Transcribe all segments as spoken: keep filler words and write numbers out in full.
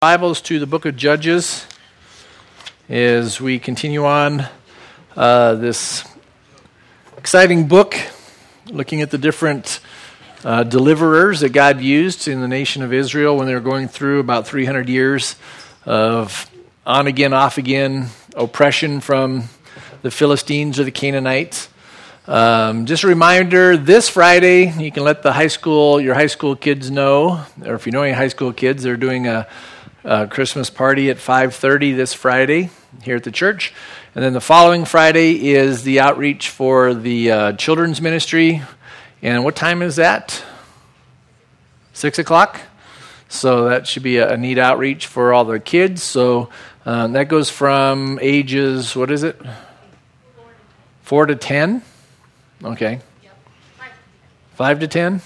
Bibles to the book of Judges as we continue on uh, this exciting book, looking at the different uh, deliverers that God used in the nation of Israel when they were going through about three hundred years of on-again, off-again oppression from the Philistines or the Canaanites. Um, just a reminder, this Friday, you can let the high school, your high school kids know, or if you know any high school kids, they're doing a Uh, Christmas party at five thirty this Friday here at the church. And then the following Friday is the outreach for the uh, children's ministry. And what time is that? Six o'clock? So that should be a, a neat outreach for all the kids. So um, that goes from ages, what is it? Four to ten? Okay. Five to ten?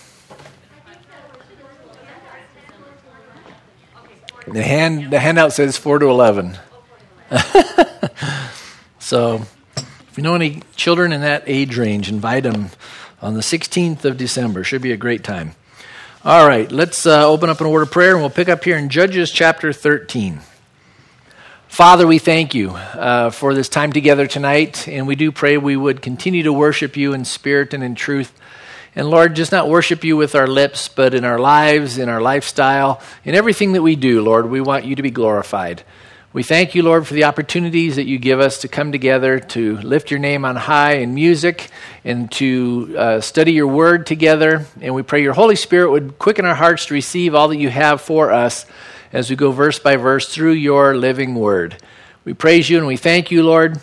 The hand, the handout says four to eleven. So, if you know any children in that age range, invite them on the sixteenth of December. Should be a great time. All right, let's uh, open up in a word of prayer, and we'll pick up here in Judges chapter thirteen. Father, we thank you uh, for this time together tonight, and we do pray we would continue to worship you in spirit and in truth. And Lord, just not worship you with our lips, but in our lives, in our lifestyle, in everything that we do, Lord, we want you to be glorified. We thank you, Lord, for the opportunities that you give us to come together, to lift your name on high in music, and to uh, study your word together. And we pray your Holy Spirit would quicken our hearts to receive all that you have for us as we go verse by verse through your living word. We praise you and we thank you, Lord.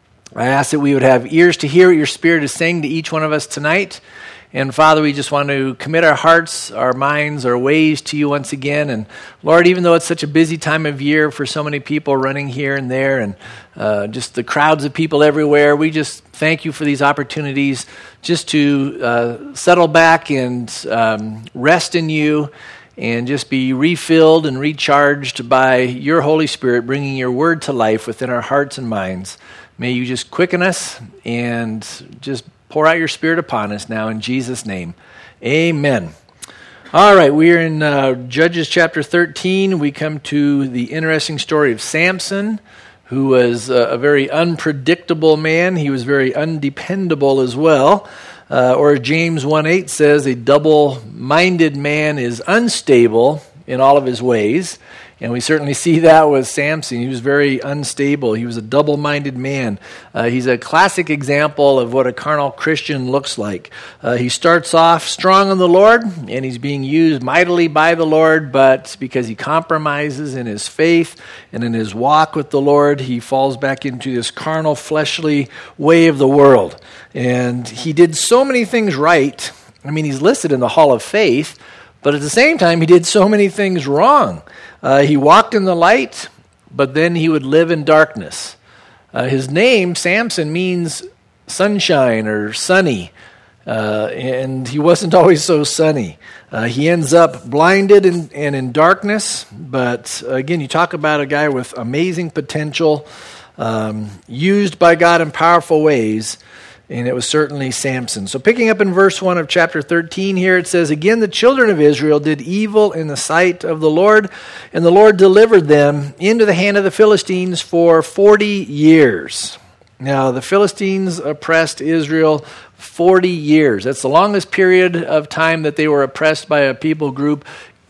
I ask that we would have ears to hear what your Spirit is saying to each one of us tonight. And Father, we just want to commit our hearts, our minds, our ways to you once again. And Lord, even though it's such a busy time of year for so many people running here and there and uh, just the crowds of people everywhere, we just thank you for these opportunities just to uh, settle back and um, rest in you and just be refilled and recharged by your Holy Spirit, bringing your word to life within our hearts and minds. May you just quicken us and just pour out your Spirit upon us now in Jesus' name. Amen. All right, we are in uh, Judges chapter thirteen. We come to the interesting story of Samson, who was uh, a very unpredictable man. He was very undependable as well. Uh, or James one eight says, a double-minded man is unstable in all of his ways. And we certainly see that with Samson. He was very unstable. He was a double-minded man. Uh, he's a classic example of what a carnal Christian looks like. Uh, he starts off strong in the Lord, and he's being used mightily by the Lord, but because he compromises in his faith and in his walk with the Lord, he falls back into this carnal, fleshly way of the world. And he did so many things right. I mean, he's listed in the Hall of Faith, but at the same time, he did so many things wrong. Uh, he walked in the light, but then he would live in darkness. Uh, his name, Samson, means sunshine or sunny, uh, and he wasn't always so sunny. Uh, he ends up blinded and, and in darkness, but uh, again, you talk about a guy with amazing potential, um, used by God in powerful ways. And it was certainly Samson. So picking up in verse one of chapter thirteen here, it says, Again, the children of Israel did evil in the sight of the Lord, and the Lord delivered them into the hand of the Philistines for forty years. Now, the Philistines oppressed Israel forty years. That's the longest period of time that they were oppressed by a people group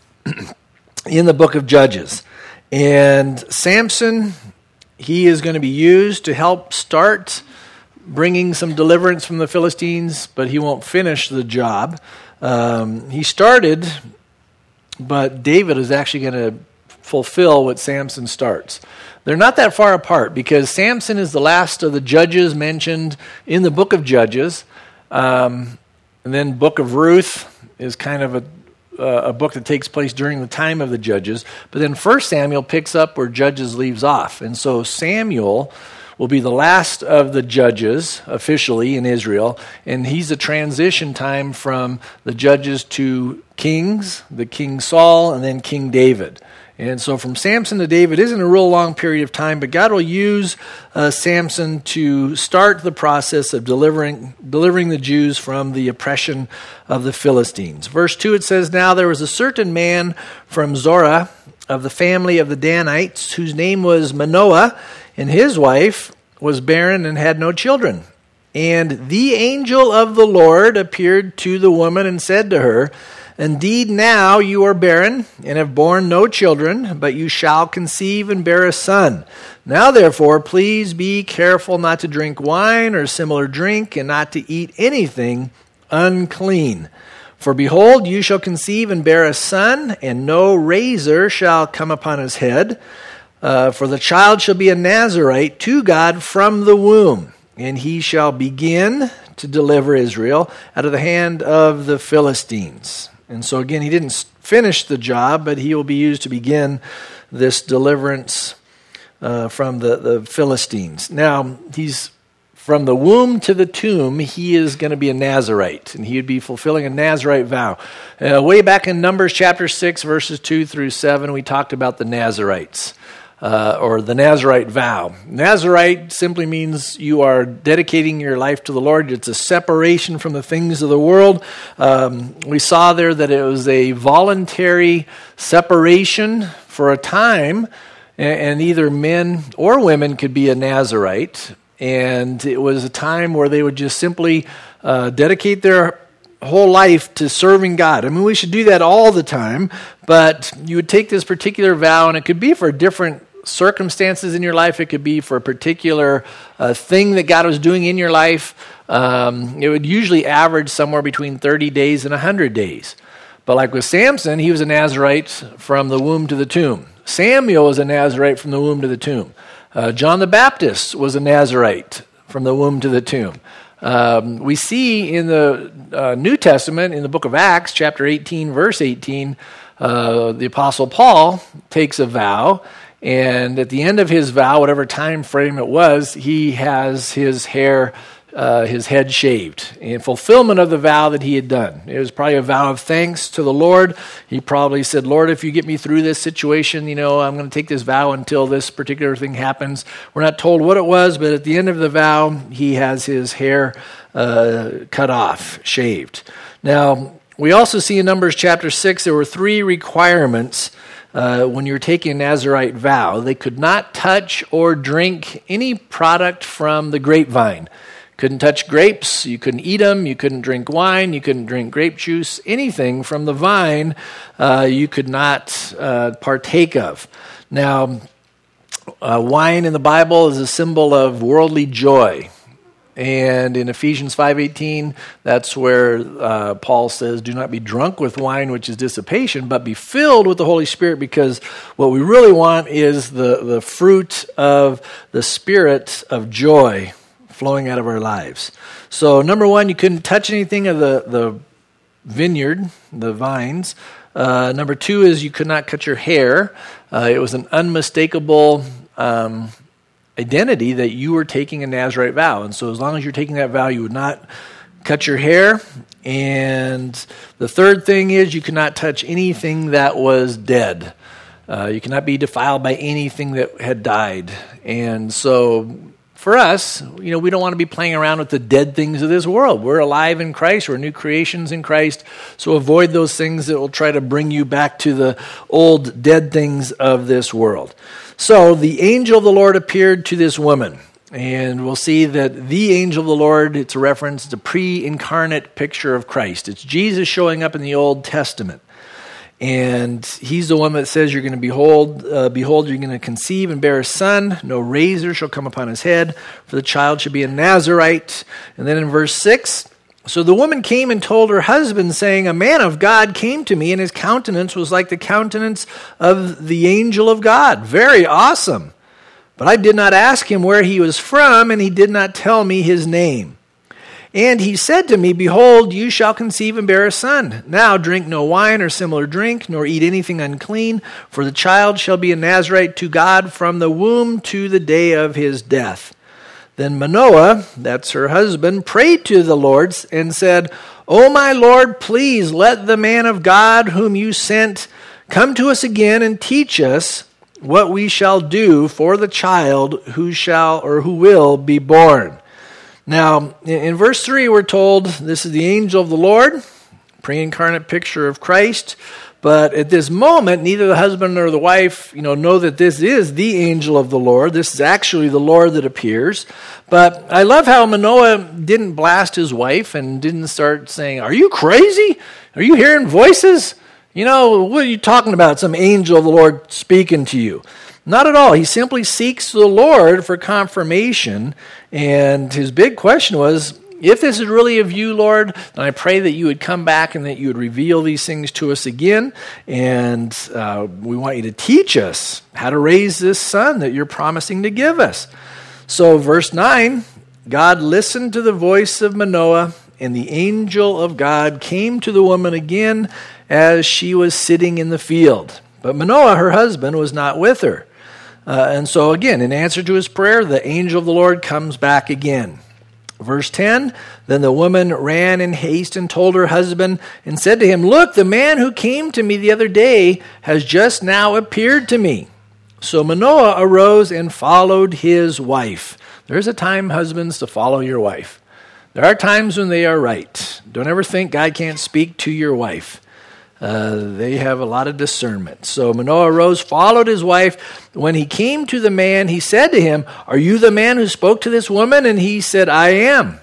in the book of Judges. And Samson, he is going to be used to help start bringing some deliverance from the Philistines, but he won't finish the job. Um, he started, but David is actually going to fulfill what Samson starts. They're not that far apart because Samson is the last of the judges mentioned in the book of Judges. Um, and then book of Ruth is kind of a, uh, a book that takes place during the time of the judges. But then First Samuel picks up where Judges leaves off. And so Samuel will be the last of the judges officially in Israel, and he's a transition time from the judges to kings, the King Saul, and then King David. And so from Samson to David isn't a real long period of time, but God will use uh, Samson to start the process of delivering delivering the Jews from the oppression of the Philistines. Verse two, it says, Now there was a certain man from Zorah of the family of the Danites, whose name was Manoah, and his wife was barren and had no children. And the angel of the Lord appeared to the woman and said to her, Indeed, now you are barren and have borne no children, but you shall conceive and bear a son. Now, therefore, please be careful not to drink wine or similar drink, and not to eat anything unclean. For behold, you shall conceive and bear a son, and no razor shall come upon his head. Uh, for the child shall be a Nazarite to God from the womb, and he shall begin to deliver Israel out of the hand of the Philistines. And so again, he didn't finish the job, but he will be used to begin this deliverance uh, from the, the Philistines. Now, he's from the womb to the tomb, he is going to be a Nazarite, and he would be fulfilling a Nazarite vow. Uh, way back in Numbers chapter six, verses two through seven, we talked about the Nazarites. Uh, or the Nazarite vow. Nazarite simply means you are dedicating your life to the Lord. It's a separation from the things of the world. Um, we saw there that it was a voluntary separation for a time, and, and either men or women could be a Nazarite. And it was a time where they would just simply uh, dedicate their whole life to serving God. I mean, we should do that all the time, but you would take this particular vow, and it could be for different circumstances in your life. It could be for a particular uh, thing that God was doing in your life. Um, it would usually average somewhere between thirty days and one hundred days. But like with Samson, he was a Nazarite from the womb to the tomb. Samuel was a Nazarite from the womb to the tomb. Uh, John the Baptist was a Nazarite from the womb to the tomb. Um, we see in the uh, New Testament, in the book of Acts, chapter eighteen, verse eighteen, uh, the Apostle Paul takes a vow. And at the end of his vow, whatever time frame it was, he has his hair, uh, his head shaved in fulfillment of the vow that he had done. It was probably a vow of thanks to the Lord. He probably said, Lord, if you get me through this situation, you know, I'm going to take this vow until this particular thing happens. We're not told what it was, but at the end of the vow, he has his hair uh, cut off, shaved. Now, we also see in Numbers chapter six, there were three requirements Uh, when you're taking a Nazarite vow. They could not touch or drink any product from the grapevine. Couldn't touch grapes, you couldn't eat them, you couldn't drink wine, you couldn't drink grape juice, anything from the vine uh, you could not uh, partake of. Now, uh, wine in the Bible is a symbol of worldly joy. And in Ephesians five eighteen, that's where uh, Paul says, do not be drunk with wine, which is dissipation, but be filled with the Holy Spirit, because what we really want is the, the fruit of the Spirit of joy flowing out of our lives. So number one, you couldn't touch anything of the, the vineyard, the vines. Uh, number two is you could not cut your hair. Uh, it was an unmistakable um identity that you were taking a Nazarite vow. And so as long as you're taking that vow, you would not cut your hair. And the third thing is you cannot touch anything that was dead. Uh, you cannot be defiled by anything that had died. And so for us, you know, we don't want to be playing around with the dead things of this world. We're alive in Christ. We're new creations in Christ. So avoid those things that will try to bring you back to the old dead things of this world. So the angel of the Lord appeared to this woman. And we'll see that the angel of the Lord, it's a reference, it's a pre-incarnate picture of Christ. It's Jesus showing up in the Old Testament. And he's the one that says, you're going to behold, uh, behold, you're going to conceive and bear a son. No razor shall come upon his head, for the child should be a Nazarite. And then in verse six, so the woman came and told her husband, saying, a man of God came to me, and his countenance was like the countenance of the angel of God. Very awesome. But I did not ask him where he was from, and he did not tell me his name. And he said to me, behold, you shall conceive and bear a son. Now drink no wine or similar drink, nor eat anything unclean, for the child shall be a Nazarite to God from the womb to the day of his death. Then Manoah, that's her husband, prayed to the Lord and said, O my Lord, please let the man of God whom you sent come to us again and teach us what we shall do for the child who shall or who will be born. Now, in verse three, we're told this is the angel of the Lord, pre-incarnate picture of Christ. But at this moment, neither the husband nor the wife, you know, know that this is the angel of the Lord. This is actually the Lord that appears. But I love how Manoah didn't blast his wife and didn't start saying, "Are you crazy? Are you hearing voices? You know, what are you talking about? Some angel of the Lord speaking to you." Not at all. He simply seeks the Lord for confirmation. And his big question was, if this is really of you, Lord, then I pray that you would come back and that you would reveal these things to us again. And uh, we want you to teach us how to raise this son that you're promising to give us. So verse nine, God listened to the voice of Manoah, and the angel of God came to the woman again as she was sitting in the field. But Manoah, her husband, was not with her. Uh, and so again, in answer to his prayer, the angel of the Lord comes back again. Verse ten, then the woman ran in haste and told her husband and said to him, "Look, the man who came to me the other day has just now appeared to me." So Manoah arose and followed his wife. There's a time, husbands, to follow your wife. There are times when they are right. Don't ever think God can't speak to your wife. Uh, they have a lot of discernment. So Manoah arose, followed his wife. When he came to the man, he said to him, "Are you the man who spoke to this woman?" And he said, "I am."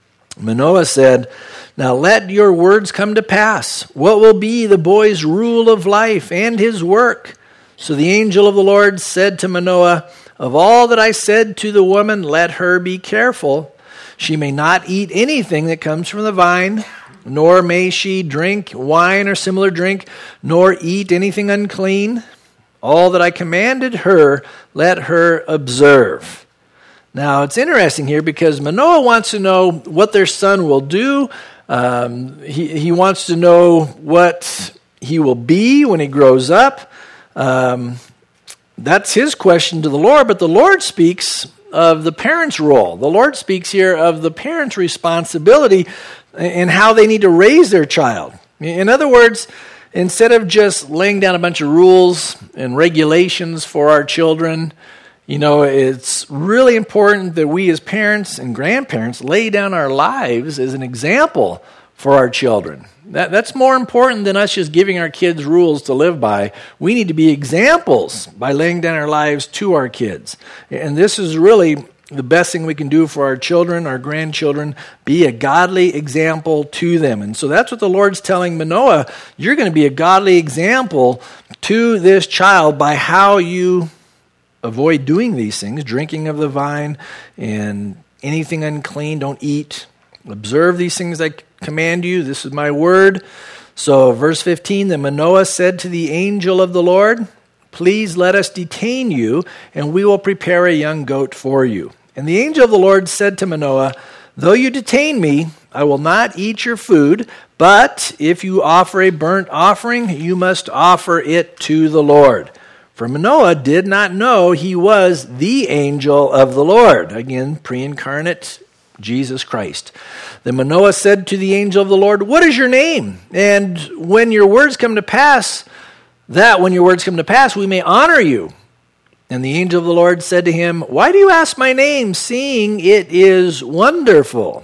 Manoah said, "Now let your words come to pass. What will be the boy's rule of life and his work?" So the angel of the Lord said to Manoah, "Of all that I said to the woman, let her be careful. She may not eat anything that comes from the vine, nor may she drink wine or similar drink, nor eat anything unclean. All that I commanded her, let her observe." Now, it's interesting here because Manoah wants to know what their son will do. Um, he, he wants to know what he will be when he grows up. Um, that's his question to the Lord, but the Lord speaks of the parent's role. The Lord speaks here of the parent's responsibility and how they need to raise their child. In other words, instead of just laying down a bunch of rules and regulations for our children, you know, it's really important that we as parents and grandparents lay down our lives as an example for our children. That, that's more important than us just giving our kids rules to live by. We need to be examples by laying down our lives to our kids. And this is really the best thing we can do for our children, our grandchildren, be a godly example to them. And so that's what the Lord's telling Manoah. You're going to be a godly example to this child by how you avoid doing these things, drinking of the vine and anything unclean, don't eat. Observe these things I command you. This is my word. So verse fifteen, then Manoah said to the angel of the Lord, "Please let us detain you, and we will prepare a young goat for you." And the angel of the Lord said to Manoah, "Though you detain me, I will not eat your food, but if you offer a burnt offering, you must offer it to the Lord." For Manoah did not know he was the angel of the Lord. Again, pre-incarnate Jesus Christ. Then Manoah said to the angel of the Lord, "What is your name? And when your words come to pass, that when your words come to pass, we may honor you." And the angel of the Lord said to him, "Why do you ask my name, seeing it is wonderful?"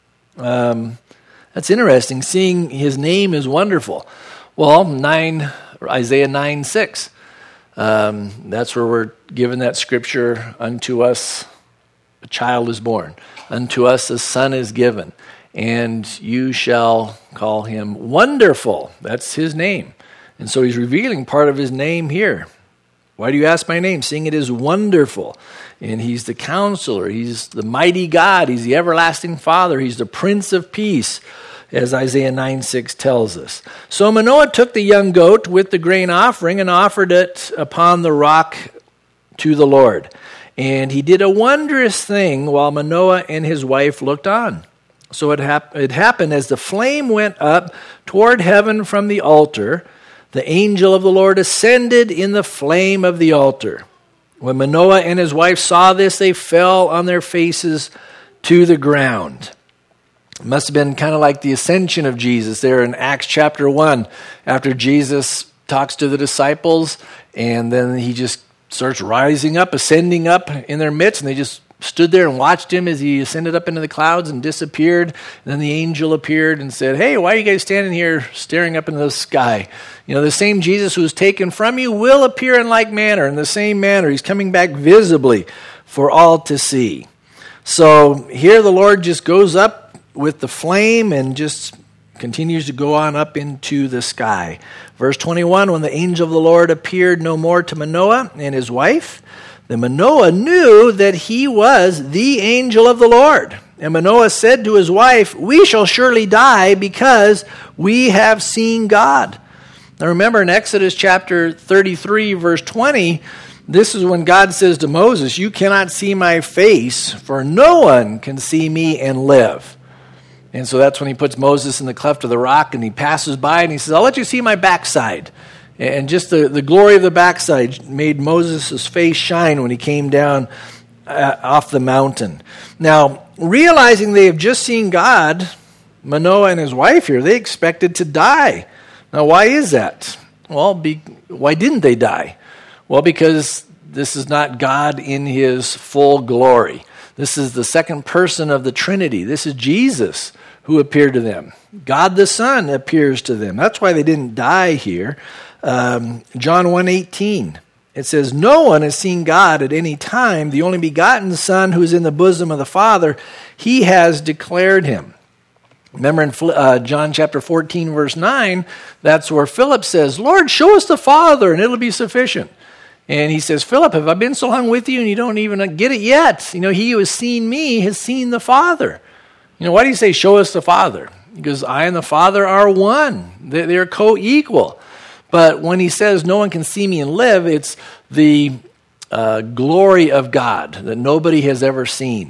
Um, that's interesting, seeing his name is wonderful. Well, nine Isaiah nine six. Um, that's where we're given that scripture, "Unto us a child is born, unto us a son is given, and you shall call him Wonderful." That's his name. And so he's revealing part of his name here. Why do you ask my name? Seeing it is wonderful. And he's the counselor. He's the mighty God. He's the everlasting Father. He's the Prince of Peace, as Isaiah nine six tells us. So Manoah took the young goat with the grain offering and offered it upon the rock to the Lord. And he did a wondrous thing while Manoah and his wife looked on. So it, hap- it happened as the flame went up toward heaven from the altar, the angel of the Lord ascended in the flame of the altar. When Manoah and his wife saw this, they fell on their faces to the ground. It must have been kind of like the ascension of Jesus there in Acts chapter one, after Jesus talks to the disciples, and then he just starts rising up, ascending up in their midst, and they just stood there and watched him as he ascended up into the clouds and disappeared. And then the angel appeared and said, hey, why are you guys standing here staring up into the sky? You know, the same Jesus who was taken from you will appear in like manner. In the same manner, he's coming back visibly for all to see. So here the Lord just goes up with the flame and just continues to go on up into the sky. Verse twenty-one, when the angel of the Lord appeared no more to Manoah and his wife, then Manoah knew that he was the angel of the Lord. And Manoah said to his wife, we shall surely die because we have seen God. Now remember in Exodus chapter thirty-three, verse twenty, this is when God says to Moses, you cannot see my face, for no one can see me and live. And so that's when he puts Moses in the cleft of the rock and he passes by and he says, I'll let you see my backside. And just the, the glory of the backside made Moses' face shine when he came down uh, off the mountain. Now, realizing they have just seen God, Manoah and his wife here, they expected to die. Now, why is that? Well, be, why didn't they die? Well, because this is not God in his full glory. This is the second person of the Trinity. This is Jesus who appeared to them. God the Son appears to them. That's why they didn't die here. Um, John one eighteen, it says, no one has seen God at any time. The only begotten Son who is in the bosom of the Father, he has declared him. Remember in uh, John chapter fourteen, verse nine, that's where Philip says, Lord, show us the Father and it'll be sufficient. And he says, Philip, have I been so long with you and you don't even get it yet? You know, he who has seen me has seen the Father. You know, why do you say, show us the Father? Because I and the Father are one. They're co-equal. But when he says no one can see me and live, it's the uh, glory of God that nobody has ever seen.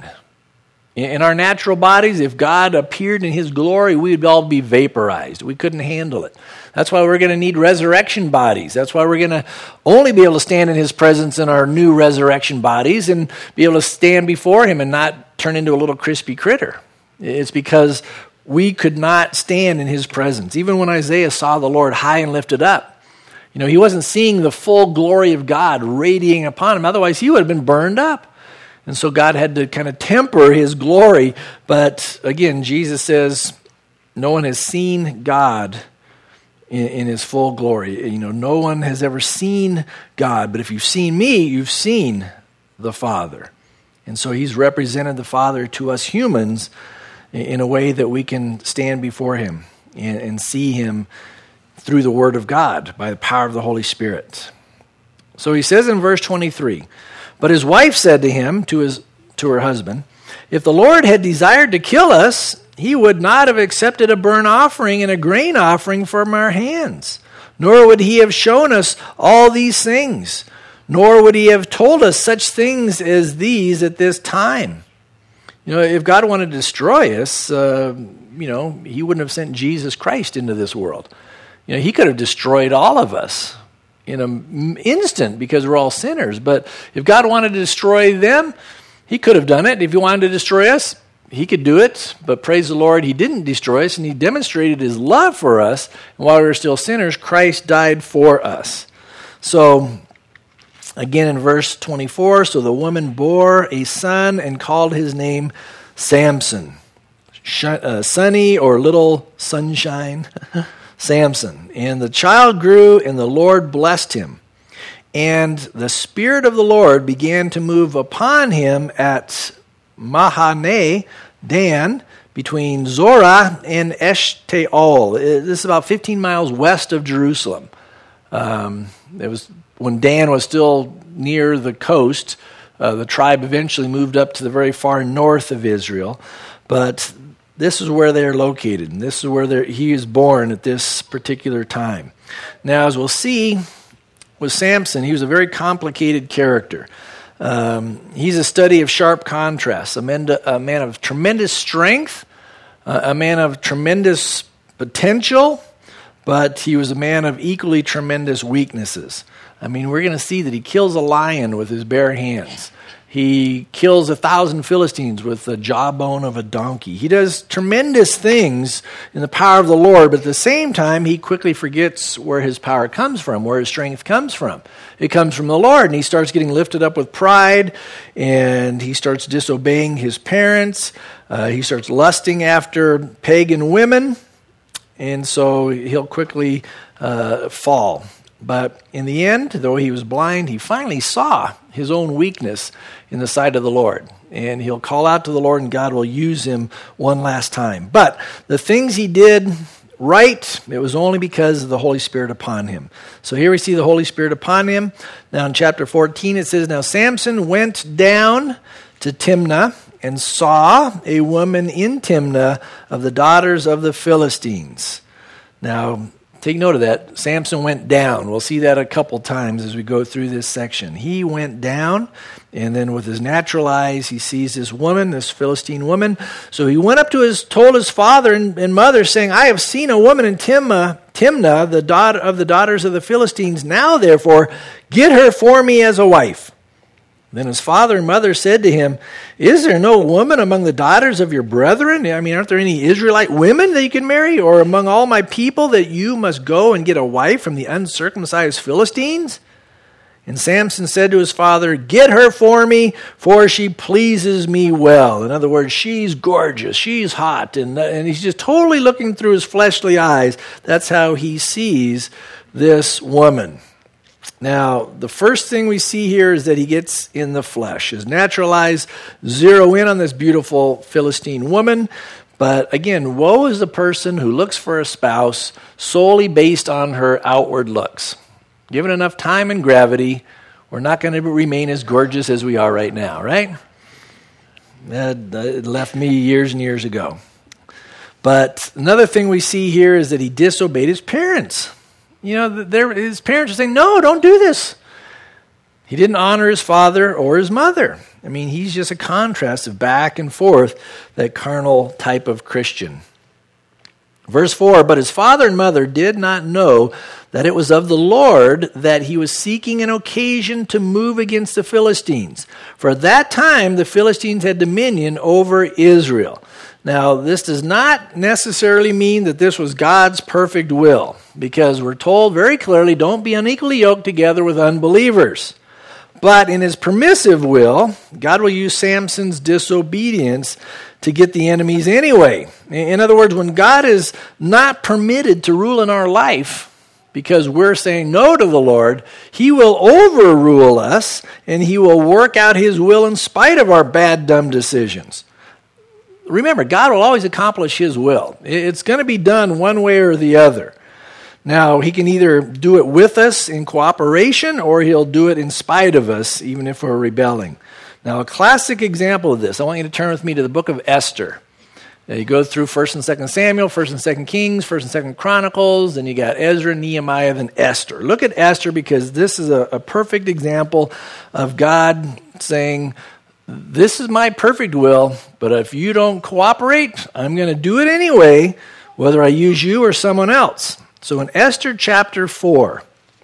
In our natural bodies, if God appeared in his glory, we would all be vaporized. We couldn't handle it. That's why we're going to need resurrection bodies. That's why we're going to only be able to stand in his presence in our new resurrection bodies and be able to stand before him and not turn into a little crispy critter. It's because we could not stand in his presence. Even when Isaiah saw the Lord high and lifted up, you know, he wasn't seeing the full glory of God radiating upon him. Otherwise, he would have been burned up. And so God had to kind of temper his glory. But again, Jesus says, no one has seen God in, in his full glory. You know, no one has ever seen God. But if you've seen me, you've seen the Father. And so he's represented the Father to us humans in a way that we can stand before him and, and see him through the Word of God by the power of the Holy Spirit. So he says in verse twenty-three, but his wife said to him, to his to her husband, if the Lord had desired to kill us, he would not have accepted a burnt offering and a grain offering from our hands, nor would he have shown us all these things, nor would he have told us such things as these at this time. You know, if God wanted to destroy us, uh, you know, he wouldn't have sent Jesus Christ into this world. You know, he could have destroyed all of us in an instant because we're all sinners. But if God wanted to destroy them, he could have done it. If he wanted to destroy us, he could do it. But praise the Lord, he didn't destroy us, and he demonstrated his love for us. And while we were still sinners, Christ died for us. So, again in verse twenty-four, so the woman bore a son and called his name Samson. Sh- uh, sunny or little sunshine. Samson. And the child grew, and the Lord blessed him. And the Spirit of the Lord began to move upon him at Mahane Dan, between Zorah and Eshtaol. This is about fifteen miles west of Jerusalem. Um, it was when Dan was still near the coast. Uh, the tribe eventually moved up to the very far north of Israel. But this is where they are located, and this is where he is born at this particular time. Now, as we'll see with Samson, he was a very complicated character. Um, he's a study of sharp contrasts, a man, a man of tremendous strength, uh, a man of tremendous potential, but he was a man of equally tremendous weaknesses. I mean, we're going to see that he kills a lion with his bare hands. He He kills a thousand Philistines with the jawbone of a donkey. He does tremendous things in the power of the Lord, but at the same time, he quickly forgets where his power comes from, where his strength comes from. It comes from the Lord, and he starts getting lifted up with pride, and he starts disobeying his parents. Uh, he starts lusting after pagan women, and so he'll quickly uh, fall. But in the end, though he was blind, he finally saw his own weakness in the sight of the Lord. And he'll call out to the Lord, and God will use him one last time. But the things he did right, it was only because of the Holy Spirit upon him. So here we see the Holy Spirit upon him. Now in chapter fourteen it says, Now Samson went down to Timnah and saw a woman in Timnah of the daughters of the Philistines. Now, take note of that. Samson went down. We'll see that a couple times as we go through this section. He went down, and then with his natural eyes, he sees this woman, this Philistine woman. So he went up to his, told his father and, and mother, saying, I have seen a woman in Timnah, Timnah, the daughter of the daughters of the Philistines. Now, therefore, get her for me as a wife. Then his father and mother said to him, Is there no woman among the daughters of your brethren? I mean, aren't there any Israelite women that you can marry? Or among all my people that you must go and get a wife from the uncircumcised Philistines? And Samson said to his father, Get her for me, for she pleases me well. In other words, she's gorgeous, she's hot. And, and he's just totally looking through his fleshly eyes. That's how he sees this woman. Now, the first thing we see here is that he gets in the flesh. His natural eyes zero in on this beautiful Philistine woman. But again, woe is the person who looks for a spouse solely based on her outward looks. Given enough time and gravity, we're not going to remain as gorgeous as we are right now, right? That, that left me years and years ago. But another thing we see here is that he disobeyed his parents. You know, his parents are saying, no, don't do this. He didn't honor his father or his mother. I mean, he's just a contrast of back and forth, that carnal type of Christian. Verse four, But his father and mother did not know that it was of the Lord that he was seeking an occasion to move against the Philistines. For at that time the Philistines had dominion over Israel. Now, this does not necessarily mean that this was God's perfect will, because we're told very clearly, don't be unequally yoked together with unbelievers. But in his permissive will, God will use Samson's disobedience to get the enemies anyway. In other words, when God is not permitted to rule in our life because we're saying no to the Lord, he will overrule us, and he will work out his will in spite of our bad, dumb decisions. Remember, God will always accomplish his will. It's going to be done one way or the other. Now, he can either do it with us in cooperation, or he'll do it in spite of us, even if we're rebelling. Now, a classic example of this, I want you to turn with me to the book of Esther. Now, you go through First and Second Samuel, First and Second Kings, First and Second Chronicles, then you got Ezra, Nehemiah, then Esther. Look at Esther, because this is a, a perfect example of God saying, this is my perfect will, but if you don't cooperate, I'm going to do it anyway, whether I use you or someone else. So in Esther chapter four,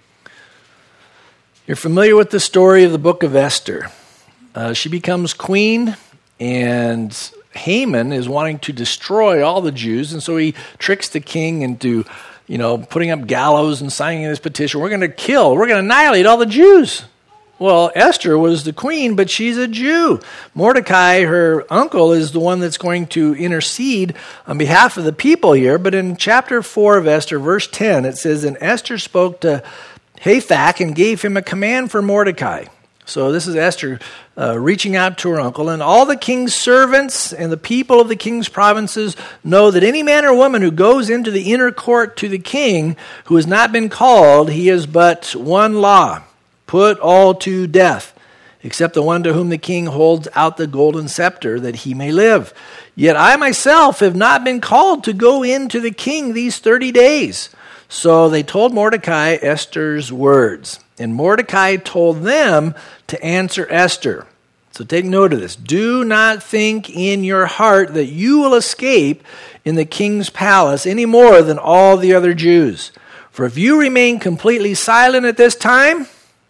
you're familiar with the story of the book of Esther. Uh, she becomes queen, and Haman is wanting to destroy all the Jews, and so he tricks the king into, you know, putting up gallows and signing this petition. We're going to kill, we're going to annihilate all the Jews. Well, Esther was the queen, but she's a Jew. Mordecai, her uncle, is the one that's going to intercede on behalf of the people here. But in chapter four of Esther, verse ten, it says, And Esther spoke to Hathach and gave him a command for Mordecai. So this is Esther uh, reaching out to her uncle. And all the king's servants and the people of the king's provinces know that any man or woman who goes into the inner court to the king who has not been called, he has but one law. Put all to death, except the one to whom the king holds out the golden scepter, that he may live. Yet I myself have not been called to go in to the king these thirty days. So they told Mordecai Esther's words. And Mordecai told them to answer Esther. So take note of this. Do not think in your heart that you will escape in the king's palace any more than all the other Jews. For if you remain completely silent at this time,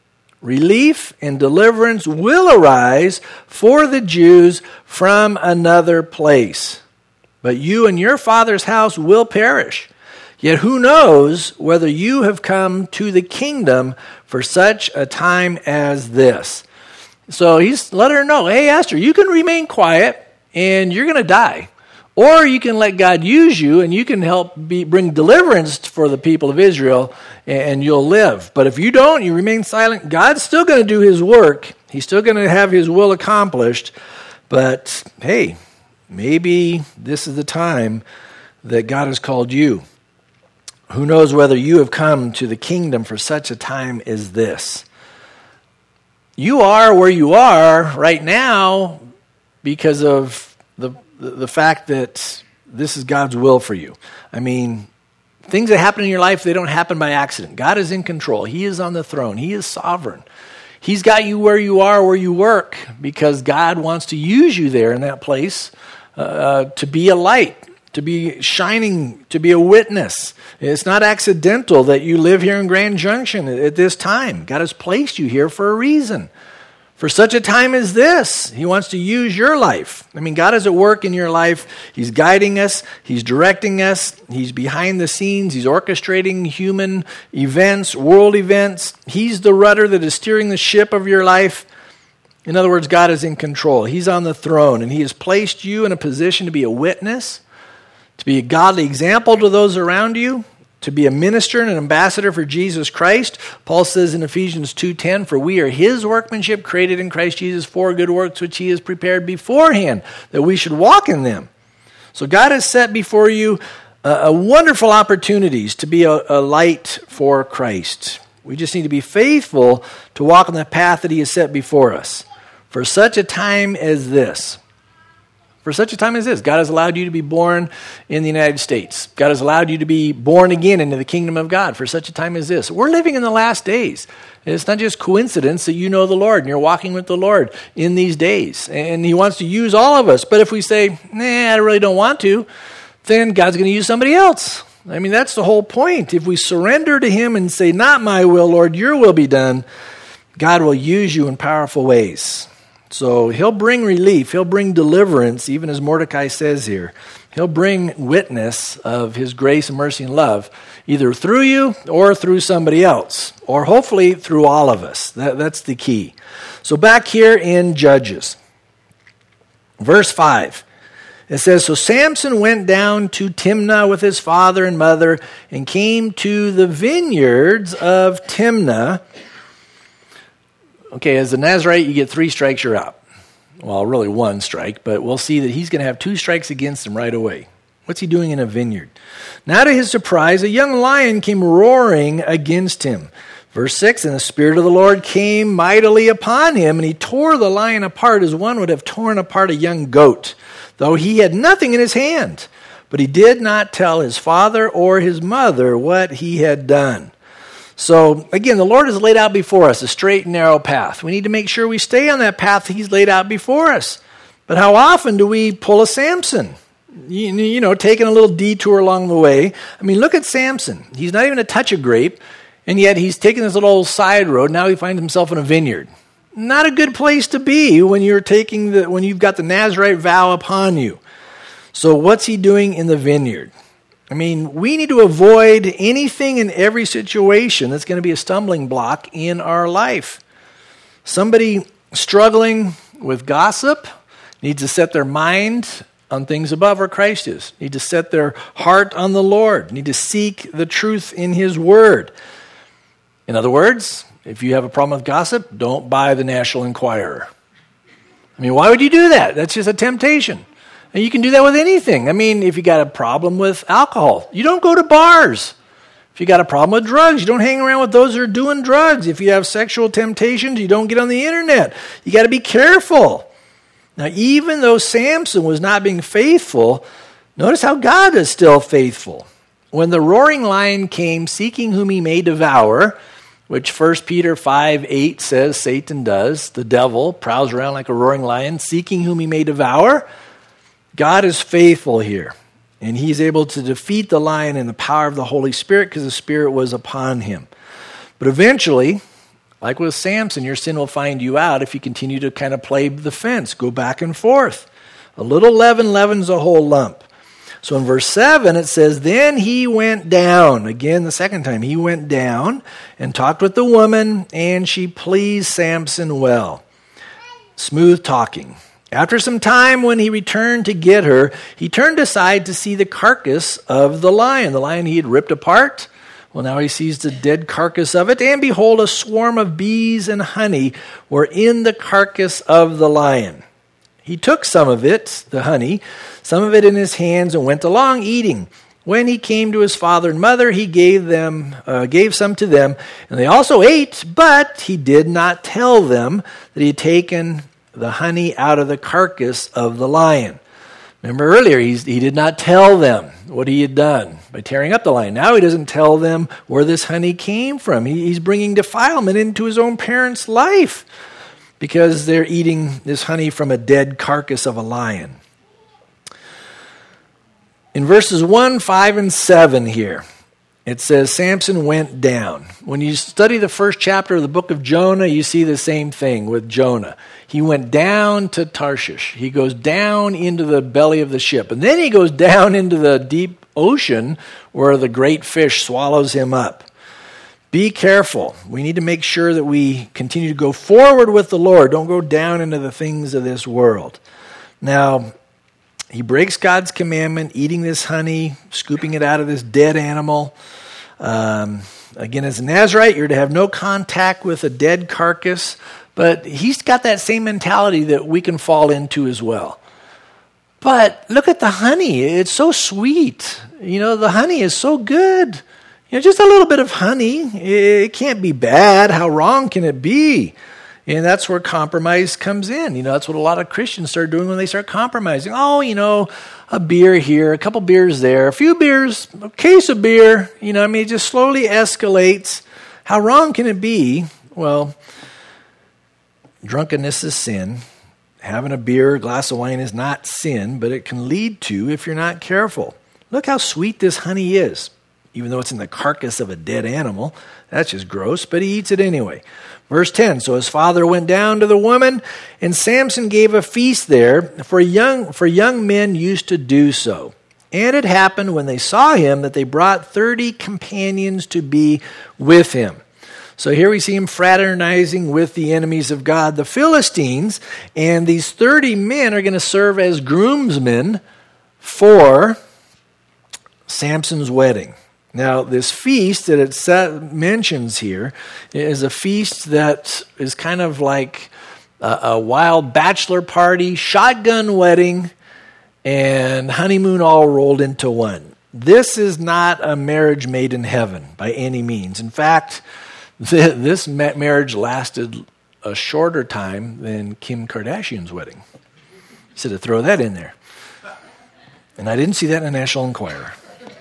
relief and deliverance will arise for the Jews from another place. But you and your father's house will perish. Yet who knows whether you have come to the kingdom for such a time as this? So he's letting her know, hey, Esther, you can remain quiet and you're going to die. Or you can let God use you and you can help be, bring deliverance for the people of Israel and you'll live. But if you don't, you remain silent, God's still going to do his work. He's still going to have his will accomplished. But hey, maybe this is the time that God has called you. Who knows whether you have come to the kingdom for such a time as this? You are where you are right now because of the the fact that this is God's will for you. I mean, things that happen in your life, they don't happen by accident. God is in control. He is on the throne. He is sovereign. He's got you where you are, where you work, because God wants to use you there in that place uh, to be a light, to be shining, to be a witness. It's not accidental that you live here in Grand Junction at this time. God has placed you here for a reason. For such a time as this, he wants to use your life. I mean, God is at work in your life. He's guiding us. He's directing us. He's behind the scenes. He's orchestrating human events, world events. He's the rudder that is steering the ship of your life. In other words, God is in control. He's on the throne, and he has placed you in a position to be a witness, to be a godly example to those around you, to be a minister and an ambassador for Jesus Christ. Paul says in Ephesians two ten, for we are his workmanship created in Christ Jesus for good works which he has prepared beforehand, that we should walk in them. So God has set before you uh, a wonderful opportunities to be a, a light for Christ. We just need to be faithful to walk on the path that he has set before us. For such a time as this. For such a time as this, God has allowed you to be born in the United States. God has allowed you to be born again into the kingdom of God for such a time as this. We're living in the last days. And it's not just coincidence that you know the Lord and you're walking with the Lord in these days. And he wants to use all of us. But if we say, nah, I really don't want to, then God's going to use somebody else. I mean, that's the whole point. If we surrender to him and say, not my will, Lord, your will be done, God will use you in powerful ways. So he'll bring relief, he'll bring deliverance, even as Mordecai says here. He'll bring witness of his grace and mercy and love, either through you or through somebody else, or hopefully through all of us. That, that's the key. So back here in Judges, verse five, it says, so Samson went down to Timnah with his father and mother and came to the vineyards of Timnah. Okay, as a Nazirite, you get three strikes, you're out. Well, really one strike, but we'll see that he's going to have two strikes against him right away. What's he doing in a vineyard? Now to his surprise, a young lion came roaring against him. Verse six, and the Spirit of the Lord came mightily upon him, and he tore the lion apart as one would have torn apart a young goat, though he had nothing in his hand. But he did not tell his father or his mother what he had done. So, again, the Lord has laid out before us a straight and narrow path. We need to make sure we stay on that path he's laid out before us. But how often do we pull a Samson? You, you know, taking a little detour along the way. I mean, look at Samson. He's not even a touch of grape, and yet he's taking this little side road. Now he finds himself in a vineyard. Not a good place to be when you're taking the when you've got the Nazirite vow upon you. So what's he doing in the vineyard? I mean, we need to avoid anything in every situation that's going to be a stumbling block in our life. Somebody struggling with gossip needs to set their mind on things above where Christ is. Need to set their heart on the Lord. Need to seek the truth in his word. In other words, if you have a problem with gossip, don't buy the National Enquirer. I mean, why would you do that? That's just a temptation. And you can do that with anything. I mean, if you got a problem with alcohol, you don't go to bars. If you got a problem with drugs, you don't hang around with those that are doing drugs. If you have sexual temptations, you don't get on the internet. You got to be careful. Now, even though Samson was not being faithful, notice how God is still faithful. When the roaring lion came seeking whom he may devour, which First Peter five eight says Satan does, the devil prowls around like a roaring lion seeking whom he may devour, God is faithful here, and he's able to defeat the lion in the power of the Holy Spirit because the Spirit was upon him. But eventually, Like with Samson, your sin will find you out if you continue to kind of play the fence, go back and forth. A little leaven leavens a whole lump. So in verse seven, it says, then he went down. Again, the second time, he went down and talked with the woman, and she pleased Samson well. Smooth talking. After some time, when he returned to get her, he turned aside to see the carcass of the lion. The lion he had ripped apart. Well, now he sees the dead carcass of it. And behold, a swarm of bees and honey were in the carcass of the lion. He took some of it, the honey, some of it in his hands, and went along eating. When he came to his father and mother, he gave them, uh, gave some to them, and they also ate, but he did not tell them that he had taken the honey out of the carcass of the lion. Remember earlier, he's, he did not tell them what he had done by tearing up the lion. Now he doesn't tell them where this honey came from. He, he's bringing defilement into his own parents' life because they're eating this honey from a dead carcass of a lion. In verses one, five, and seven here, it says Samson went down. When you study the first chapter of the book of Jonah, you see the same thing with Jonah. He went down to Tarshish. He goes down into the belly of the ship. And then he goes down into the deep ocean where the great fish swallows him up. Be careful. We need to make sure that we continue to go forward with the Lord. Don't go down into the things of this world. Now, he breaks God's commandment, eating this honey, scooping it out of this dead animal. Um, again, as a Nazirite, you're to have no contact with a dead carcass. But he's got that same mentality that we can fall into as well. But look at the honey. It's so sweet. You know, the honey is so good. You know, just a little bit of honey. It can't be bad. How wrong can it be? And that's where compromise comes in. You know, that's what a lot of Christians start doing when they start compromising. Oh, you know, a beer here, a couple beers there, a few beers, a case of beer. You know, I mean, it just slowly escalates. How wrong can it be? Well, drunkenness is sin. Having a beer, a glass of wine is not sin, but it can lead to if you're not careful. Look how sweet this honey is. Even though it's in the carcass of a dead animal, that's just gross, but he eats it anyway. Verse ten, so his father went down to the woman, and Samson gave a feast there, for young, for young men used to do so. And it happened when they saw him that they brought thirty companions to be with him. So here we see him fraternizing with the enemies of God, the Philistines, and these thirty men are going to serve as groomsmen for Samson's wedding. Now, this feast that it set, mentions here is a feast that is kind of like a, a wild bachelor party, shotgun wedding, and honeymoon all rolled into one. This is not a marriage made in heaven by any means. In fact, th- this ma- marriage lasted a shorter time than Kim Kardashian's wedding. So to throw that in there. And I didn't see that in the National Enquirer.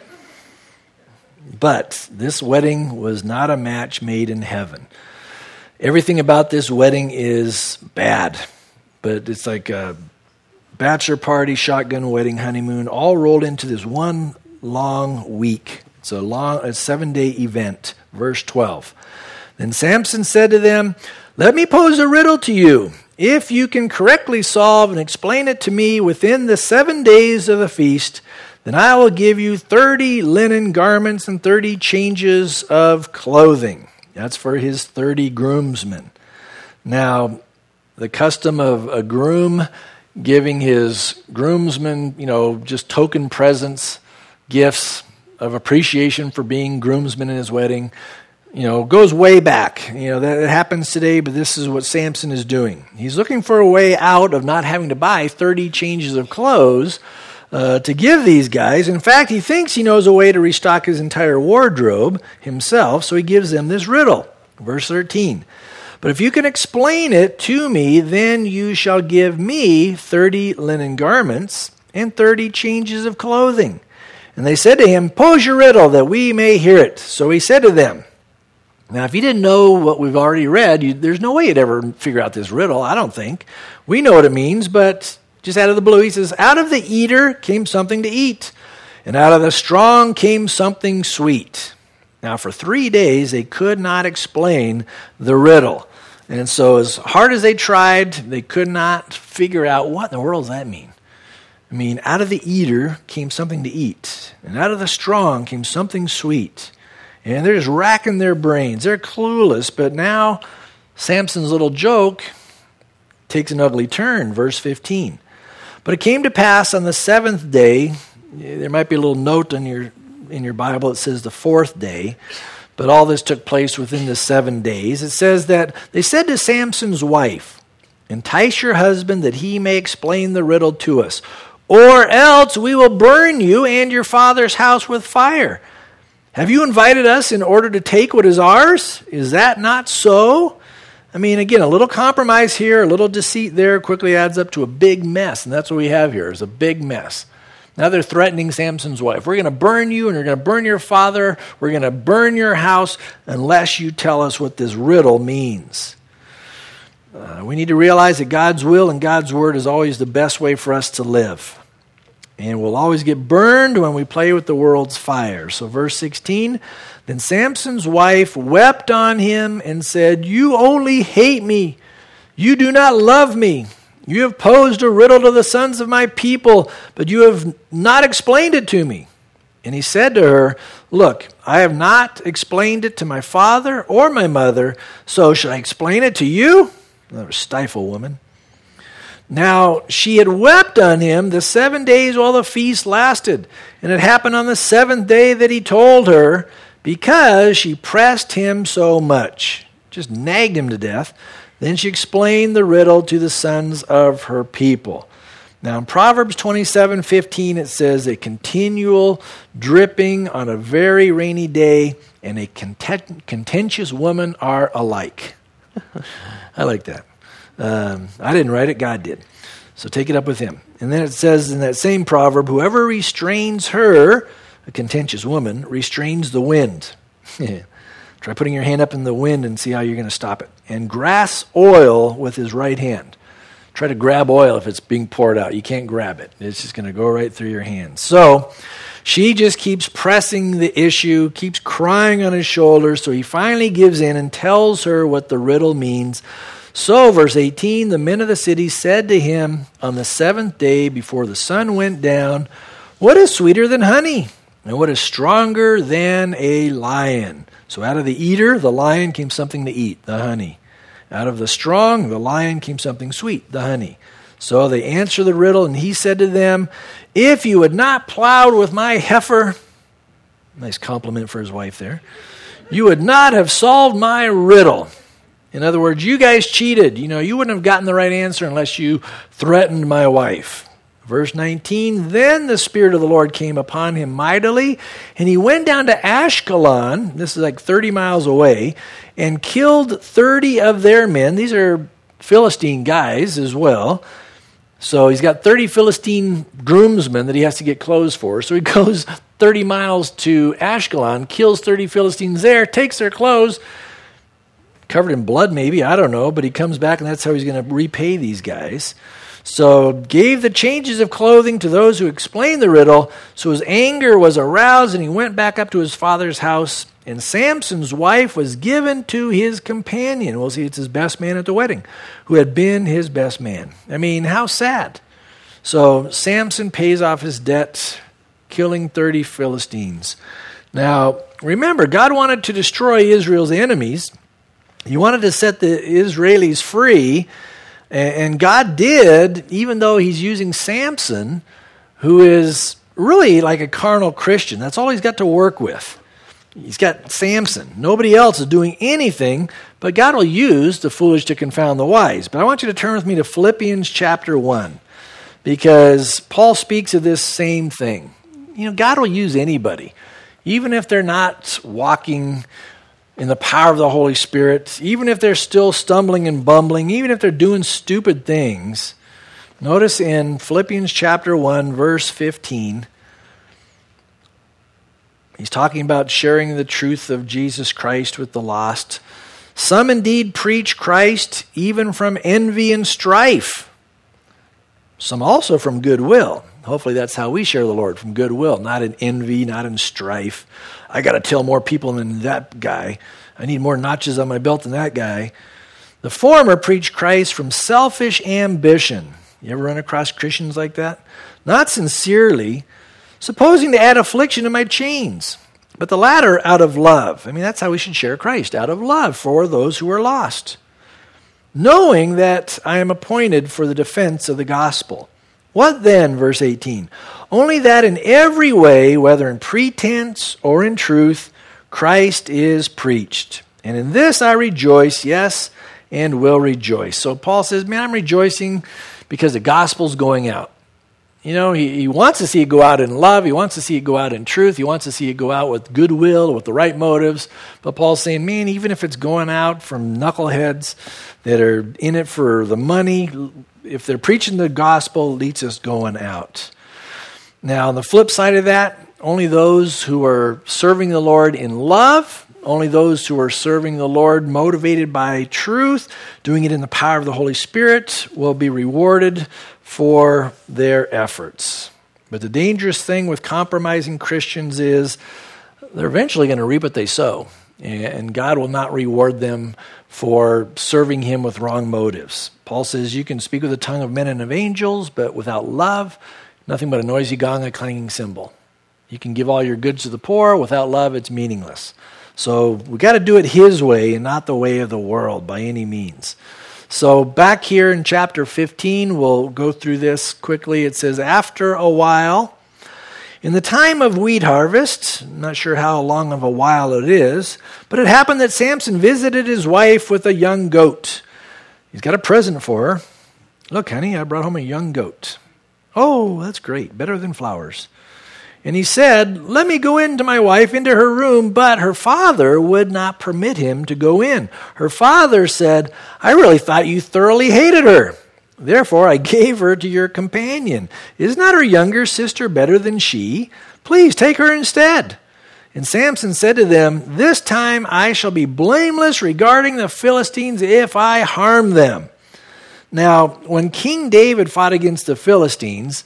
But this wedding was not a match made in heaven. Everything about this wedding is bad. But it's like a bachelor party, shotgun wedding, honeymoon, all rolled into this one long week. It's a long, a seven-day event. Verse twelve. Then Samson said to them, "Let me pose a riddle to you. If you can correctly solve and explain it to me within the seven days of the feast, then I will give you thirty linen garments and thirty changes of clothing." That's for his thirty groomsmen. Now, the custom of a groom giving his groomsmen, you know, just token presents, gifts of appreciation for being groomsmen in his wedding, you know, goes way back. You know, that happens today, but this is what Samson is doing. He's looking for a way out of not having to buy thirty changes of clothes Uh, to give these guys. In fact, he thinks he knows a way to restock his entire wardrobe himself, so he gives them this riddle. Verse thirteen. "But if you can explain it to me, then you shall give me thirty linen garments and thirty changes of clothing." And they said to him, "Pose your riddle that we may hear it." So he said to them, now if you didn't know what we've already read, you, there's no way you'd ever figure out this riddle, I don't think. We know what it means, but just out of the blue, he says, "Out of the eater came something to eat, and out of the strong came something sweet." Now, for three days, they could not explain the riddle. And so as hard as they tried, they could not figure out what in the world does that mean. I mean, out of the eater came something to eat, and out of the strong came something sweet. And they're just racking their brains. They're clueless, but now Samson's little joke takes an ugly turn. Verse fifteen. But it came to pass on the seventh day, there might be a little note in your in your Bible that says the fourth day, but all this took place within the seven days. It says that they said to Samson's wife, entice your husband that he may explain the riddle to us, or else we will burn you and your father's house with fire. Have you invited us in order to take what is ours? Is that not so? I mean, again, a little compromise here, a little deceit there quickly adds up to a big mess, and that's what we have here, is a big mess. Now they're threatening Samson's wife. We're going to burn you, and we're going to burn your father. We're going to burn your house unless you tell us what this riddle means. Uh, we need to realize that God's will and God's word is always the best way for us to live. And we'll always get burned when we play with the world's fire. So verse sixteen, then Samson's wife wept on him and said, you only hate me. You do not love me. You have posed a riddle to the sons of my people, but you have not explained it to me. And he said to her, look, I have not explained it to my father or my mother, so should I explain it to you? That was stifle, woman. Now she had wept on him the seven days while the feast lasted. And it happened on the seventh day that he told her, because she pressed him so much. Just nagged him to death. Then she explained the riddle to the sons of her people. Now in Proverbs twenty-seven fifteen it says, a continual dripping on a very rainy day and a content- contentious woman are alike. I like that. Um, I didn't write it, God did. So take it up with him. And then it says in that same proverb, whoever restrains her, a contentious woman, restrains the wind. Try putting your hand up in the wind and see how you're going to stop it. And grasp oil with his right hand. Try to grab oil if it's being poured out. You can't grab it. It's just going to go right through your hands. So she just keeps pressing the issue, keeps crying on his shoulders, so he finally gives in and tells her what the riddle means. So, verse eighteen, the men of the city said to him on the seventh day before the sun went down, what is sweeter than honey? And what is stronger than a lion? So out of the eater, the lion, came something to eat, the honey. Out of the strong, the lion, came something sweet, the honey. So they answered the riddle, and he said to them, if you had not plowed with my heifer, nice compliment for his wife there, you would not have solved my riddle. In other words, you guys cheated. You know, you wouldn't have gotten the right answer unless you threatened my wife. Verse nineteen, then the Spirit of the Lord came upon him mightily, and he went down to Ashkelon, this is like thirty miles away, and killed thirty of their men. These are Philistine guys as well. So he's got thirty Philistine groomsmen that he has to get clothes for. So he goes thirty miles to Ashkelon, kills thirty Philistines there, takes their clothes, covered in blood maybe, I don't know, but he comes back and that's how he's going to repay these guys. So gave the changes of clothing to those who explained the riddle. So his anger was aroused and he went back up to his father's house. And Samson's wife was given to his companion. We'll see, it's his best man at the wedding, who had been his best man. I mean, how sad. So Samson pays off his debt, killing thirty Philistines. Now, remember, God wanted to destroy Israel's enemies. He wanted to set the Israelis free. And God did, even though he's using Samson, who is really like a carnal Christian. That's all he's got to work with. He's got Samson. Nobody else is doing anything, but God will use the foolish to confound the wise. But I want you to turn with me to Philippians chapter one, because Paul speaks of this same thing. You know, God will use anybody, even if they're not walking in the power of the Holy Spirit, even if they're still stumbling and bumbling, even if they're doing stupid things. Notice in Philippians chapter one, verse fifteen, he's talking about sharing the truth of Jesus Christ with the lost. Some indeed preach Christ even from envy and strife. some also from goodwill. Hopefully that's how we share the Lord, from goodwill, not in envy, not in strife. I got to tell more people than that guy. I need more notches on my belt than that guy. The former preach Christ from selfish ambition. You ever run across Christians like that? Not sincerely, supposing to add affliction to my chains. But the latter out of love. I mean, that's how we should share Christ, out of love for those who are lost. Knowing that I am appointed for the defense of the gospel. What then, verse eighteen? Only that in every way, whether in pretense or in truth, Christ is preached. And in this I rejoice, yes, and will rejoice. So Paul says, man, I'm rejoicing because the gospel's going out. You know, he, he wants to see it go out in love. He wants to see it go out in truth. He wants to see it go out with goodwill, with the right motives. But Paul's saying, man, even if it's going out from knuckleheads that are in it for the money, if they're preaching the gospel, at least it's going out. Now, on the flip side of that, only those who are serving the Lord in love, only those who are serving the Lord motivated by truth, doing it in the power of the Holy Spirit, will be rewarded for their efforts. But the dangerous thing with compromising Christians is they're eventually going to reap what they sow, and God will not reward them for serving him with wrong motives. Paul says you can speak with the tongue of men and of angels, but without love, nothing but a noisy gong, a clanging cymbal. You can give all your goods to the poor. Without love, it's meaningless. So we got to do it his way and not the way of the world by any means. So back here in chapter fifteen, we'll go through this quickly. It says, after a while, in the time of wheat harvest, I'm not sure how long of a while it is, but it happened that Samson visited his wife with a young goat. He's got a present for her. Look, honey, I brought home a young goat. Oh, that's great. Better than flowers. And he said, let me go in to my wife into her room, but her father would not permit him to go in. Her father said, I really thought you thoroughly hated her. Therefore, I gave her to your companion. Is not her younger sister better than she? Please take her instead. And Samson said to them, this time I shall be blameless regarding the Philistines if I harm them. Now, when King David fought against the Philistines,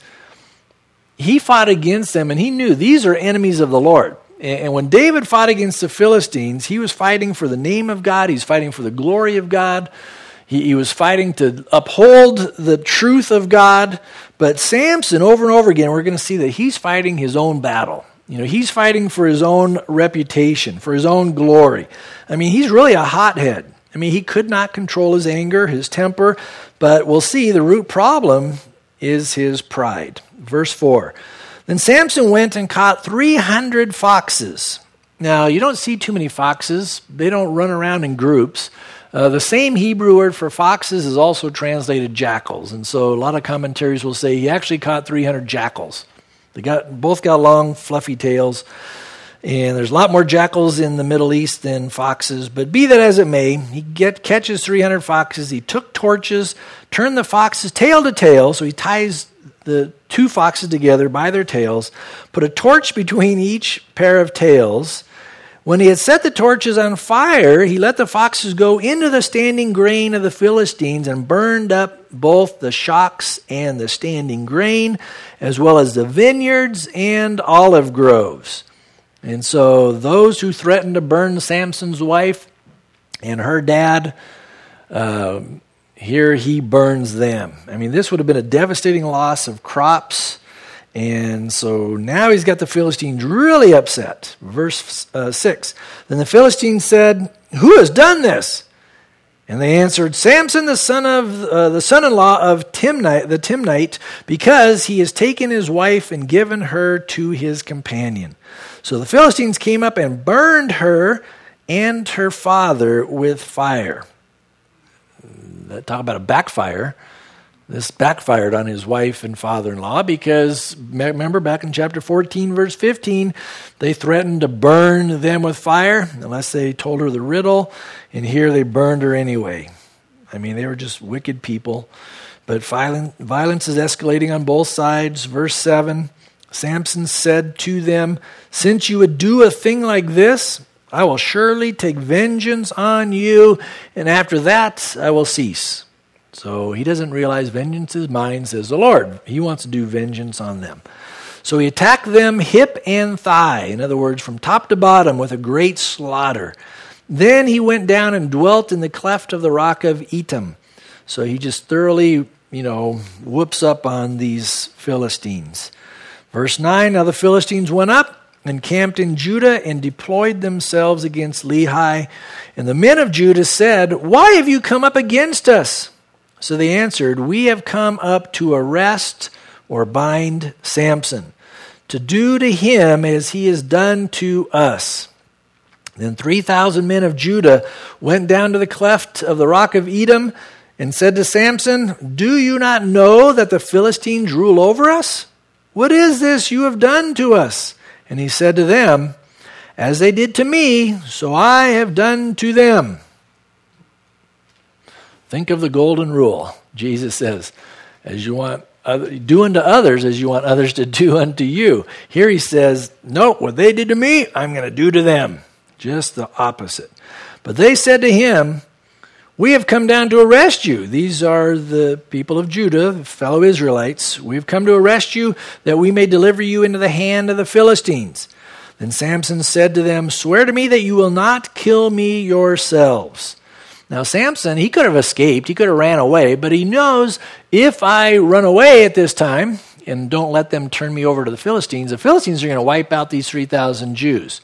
he fought against them, and he knew these are enemies of the Lord. And when David fought against the Philistines, he was fighting for the name of God. He's fighting for the glory of God. He, he was fighting to uphold the truth of God. But Samson, over and over again, we're going to see that he's fighting his own battle. You know, he's fighting for his own reputation, for his own glory. I mean, he's really a hothead. I mean, he could not control his anger, his temper, but we'll see the root problem is his pride. Verse four, then Samson went and caught three hundred foxes. Now, you don't see too many foxes. They don't run around in groups. Uh, the same Hebrew word for foxes is also translated jackals. And so a lot of commentaries will say he actually caught three hundred jackals. They got both got long, fluffy tails. And there's a lot more jackals in the Middle East than foxes. But be that as it may, he get, catches three hundred foxes. He took torches, turned the foxes tail to tail. So he ties the two foxes together by their tails, put a torch between each pair of tails. When he had set the torches on fire, he let the foxes go into the standing grain of the Philistines and burned up both the shocks and the standing grain, as well as the vineyards and olive groves. And so those who threatened to burn Samson's wife and her dad, uh, here he burns them. I mean, this would have been a devastating loss of crops. And so now he's got the Philistines really upset. Verse uh, six. Then the Philistines said, who has done this? And they answered, Samson, the son of uh, the son-in-law of Timnite, the Timnite, because he has taken his wife and given her to his companion. So the Philistines came up and burned her and her father with fire. Talk about a backfire. This backfired on his wife and father-in-law because, remember back in chapter fourteen, verse fifteen, they threatened to burn them with fire unless they told her the riddle, and here they burned her anyway. I mean, they were just wicked people. But violence is escalating on both sides. Verse seven, Samson said to them, since you would do a thing like this, I will surely take vengeance on you, and after that I will cease. So he doesn't realize vengeance is mine, says the Lord. He wants to do vengeance on them. So he attacked them hip and thigh, in other words, from top to bottom with a great slaughter. Then he went down and dwelt in the cleft of the rock of Etam. So he just thoroughly, you know, whoops up on these Philistines. Verse nine, now the Philistines went up and camped in Judah and deployed themselves against Lehi. And the men of Judah said, why have you come up against us? So they answered, we have come up to arrest or bind Samson, to do to him as he has done to us. Then three thousand men of Judah went down to the cleft of the rock of Edom and said to Samson, do you not know that the Philistines rule over us? What is this you have done to us? And he said to them, as they did to me, so I have done to them. Think of the golden rule. Jesus says, as you want other, do unto others as you want others to do unto you. Here he says, no, what they did to me, I'm going to do to them. Just the opposite. But they said to him, we have come down to arrest you. These are the people of Judah, fellow Israelites. We have come to arrest you that we may deliver you into the hand of the Philistines. Then Samson said to them, swear to me that you will not kill me yourselves. Now Samson, he could have escaped, he could have ran away, but he knows if I run away at this time and don't let them turn me over to the Philistines, the Philistines are going to wipe out these three thousand Jews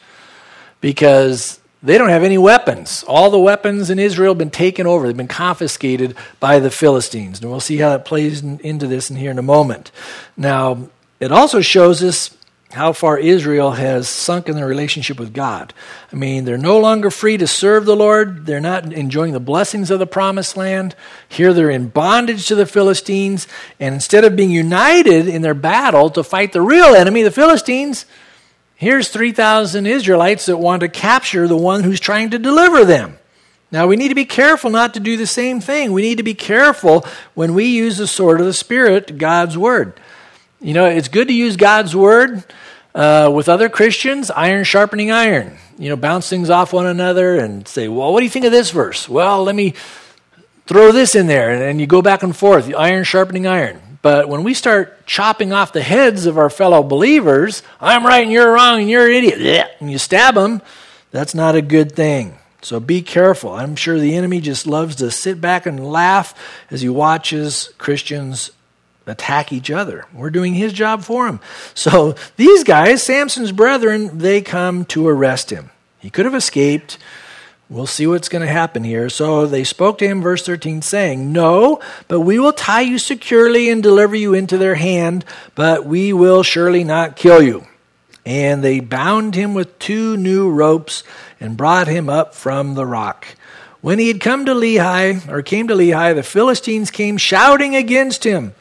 because they don't have any weapons. All the weapons in Israel have been taken over. They've been confiscated by the Philistines. And we'll see how that plays in, into this in here in a moment. Now, it also shows us how far Israel has sunk in their relationship with God. I mean, they're no longer free to serve the Lord. They're not enjoying the blessings of the promised land. Here they're in bondage to the Philistines. And instead of being united in their battle to fight the real enemy, the Philistines, here's three thousand Israelites that want to capture the one who's trying to deliver them. Now, we need to be careful not to do the same thing. We need to be careful when we use the sword of the Spirit, God's word. You know, it's good to use God's word uh, with other Christians, iron sharpening iron. You know, bounce things off one another and say, well, what do you think of this verse? Well, let me throw this in there. And you go back and forth, iron sharpening iron. But when we start chopping off the heads of our fellow believers, I'm right and you're wrong and you're an idiot, and you stab them, that's not a good thing. So be careful. I'm sure the enemy just loves to sit back and laugh as he watches Christians attack each other. We're doing his job for him. So these guys, Samson's brethren, they come to arrest him. He could have escaped. We'll see what's going to happen here. So they spoke to him, verse thirteen, saying, no, but we will tie you securely and deliver you into their hand, but we will surely not kill you. And they bound him with two new ropes and brought him up from the rock. When he had come to Lehi, or came to Lehi, the Philistines came shouting against him.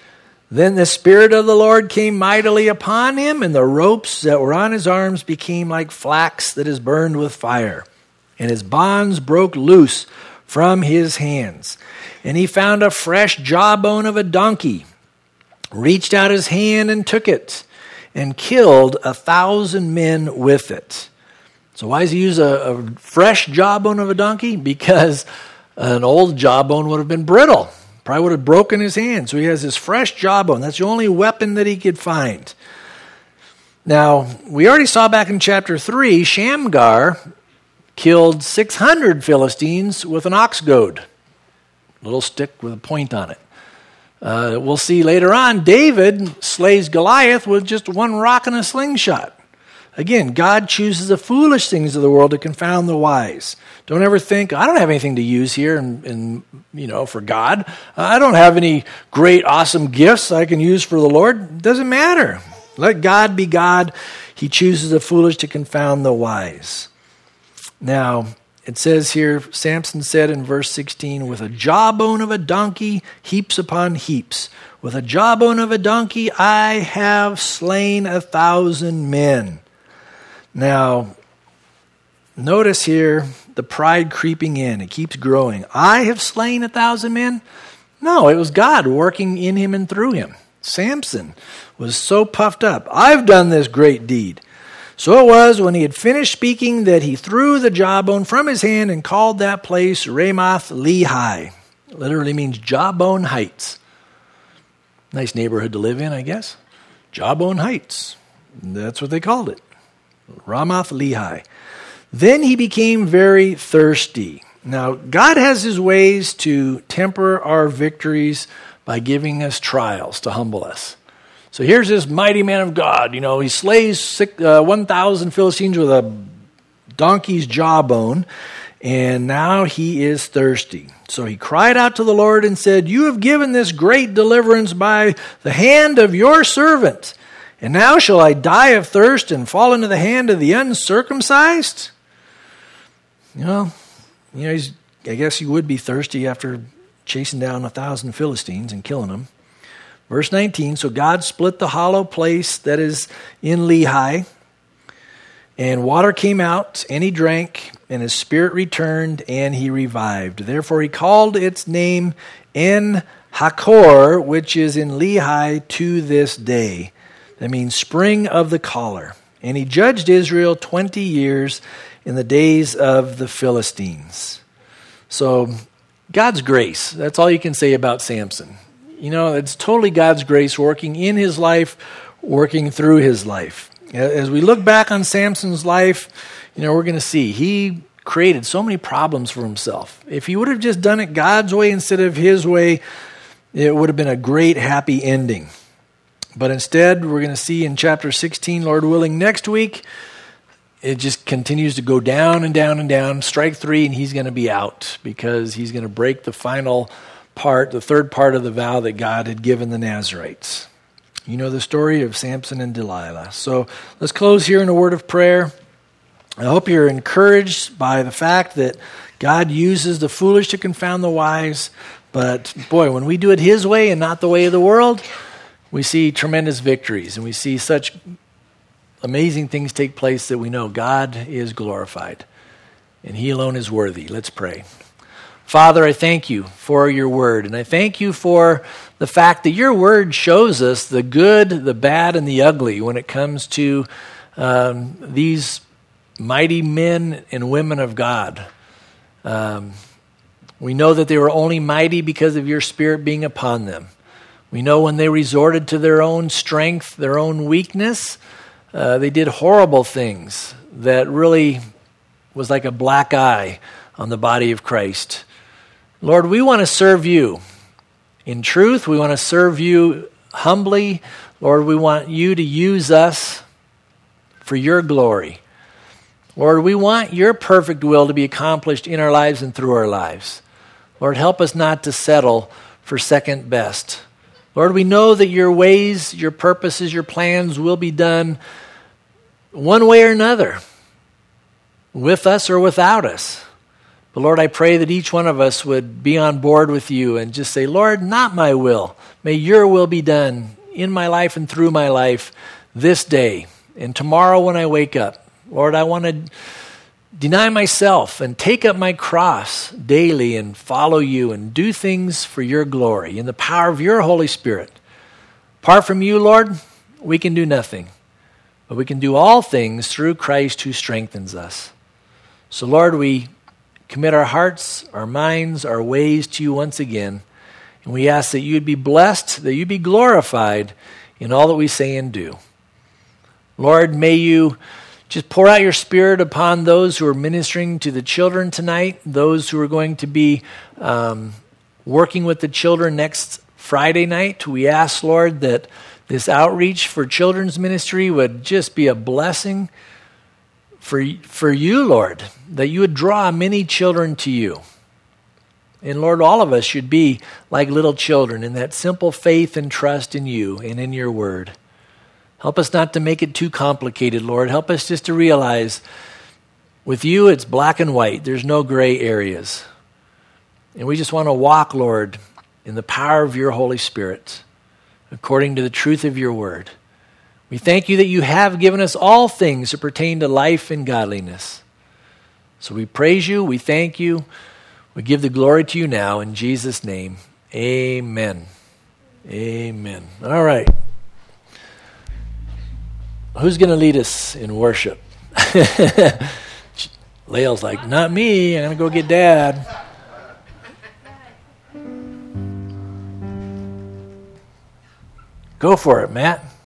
Then the Spirit of the Lord came mightily upon him, and the ropes that were on his arms became like flax that is burned with fire. And his bonds broke loose from his hands. And he found a fresh jawbone of a donkey, reached out his hand and took it, and killed a thousand men with it. So why does he use a, a fresh jawbone of a donkey? Because an old jawbone would have been brittle. Probably would have broken his hand. So he has this fresh jawbone. That's the only weapon that he could find. Now, we already saw back in chapter three, Shamgar killed six hundred Philistines with an ox goad. A little stick with a point on it. Uh, we'll see later on, David slays Goliath with just one rock and a slingshot. Again, God chooses the foolish things of the world to confound the wise. Don't ever think, I don't have anything to use here in, in, you know, for God. I don't have any great, awesome gifts I can use for the Lord. It doesn't matter. Let God be God. He chooses the foolish to confound the wise. Now, it says here, Samson said in verse sixteen, with a jawbone of a donkey, heaps upon heaps. With a jawbone of a donkey, I have slain a thousand men. Now, notice here the pride creeping in. It keeps growing. I have slain a thousand men? No, it was God working in him and through him. Samson was so puffed up. I've done this great deed. So it was when he had finished speaking that he threw the jawbone from his hand and called that place Ramoth Lehi. It literally means Jawbone Heights. Nice neighborhood to live in, I guess. Jawbone Heights. That's what they called it. Ramath Lehi. Then he became very thirsty. Now, God has his ways to temper our victories by giving us trials to humble us. So here's this mighty man of God. You know, he slays six, uh, one thousand Philistines with a donkey's jawbone, and now he is thirsty. So he cried out to the Lord and said, "You have given this great deliverance by the hand of your servant. And now shall I die of thirst and fall into the hand of the uncircumcised?" You know, you know, he's, I guess he would be thirsty after chasing down a thousand Philistines and killing them. Verse nineteen, so God split the hollow place that is in Lehi, and water came out, and he drank, and his spirit returned, and he revived. Therefore he called its name En Hakor, which is in Lehi to this day. That means spring of the collar. And he judged Israel twenty years in the days of the Philistines. So God's grace, that's all you can say about Samson. You know, it's totally God's grace working in his life, working through his life. As we look back on Samson's life, you know, we're going to see he created so many problems for himself. If he would have just done it God's way instead of his way, it would have been a great, happy ending. But instead, we're going to see in chapter sixteen, Lord willing, next week, it just continues to go down and down and down. Strike three, and he's going to be out because he's going to break the final part, the third part of the vow that God had given the Nazarites. You know the story of Samson and Delilah. So let's close here in a word of prayer. I hope you're encouraged by the fact that God uses the foolish to confound the wise. But boy, when we do it his way and not the way of the world, we see tremendous victories, and we see such amazing things take place that we know God is glorified, and he alone is worthy. Let's pray. Father, I thank you for your word, and I thank you for the fact that your word shows us the good, the bad, and the ugly when it comes to um, these mighty men and women of God. Um, we know that they were only mighty because of your Spirit being upon them. We know when they resorted to their own strength, their own weakness, uh, they did horrible things that really was like a black eye on the body of Christ. Lord, we want to serve you in truth. We want to serve you humbly. Lord, we want you to use us for your glory. Lord, we want your perfect will to be accomplished in our lives and through our lives. Lord, help us not to settle for second best. Lord, we know that your ways, your purposes, your plans will be done one way or another, with us or without us. But Lord, I pray that each one of us would be on board with you and just say, Lord, not my will. May your will be done in my life and through my life this day and tomorrow when I wake up. Lord, I want to deny myself and take up my cross daily and follow you and do things for your glory in the power of your Holy Spirit. Apart from you, Lord, we can do nothing, but we can do all things through Christ who strengthens us. So, Lord, we commit our hearts, our minds, our ways to you once again, and we ask that you'd be blessed, that you'd be glorified in all that we say and do. Lord, may you just pour out your Spirit upon those who are ministering to the children tonight, those who are going to be um, working with the children next Friday night. We ask, Lord, that this outreach for children's ministry would just be a blessing for, for you, Lord, that you would draw many children to you. And Lord, all of us should be like little children in that simple faith and trust in you and in your word. Help us not to make it too complicated, Lord. Help us just to realize with you it's black and white. There's no gray areas. And we just want to walk, Lord, in the power of your Holy Spirit, according to the truth of your word. We thank you that you have given us all things that pertain to life and godliness. So we praise you, we thank you, we give the glory to you now in Jesus' name. Amen. Amen. All right. Who's going to lead us in worship? Lael's like, not me. I'm going to go get Dad. Go for it, Matt.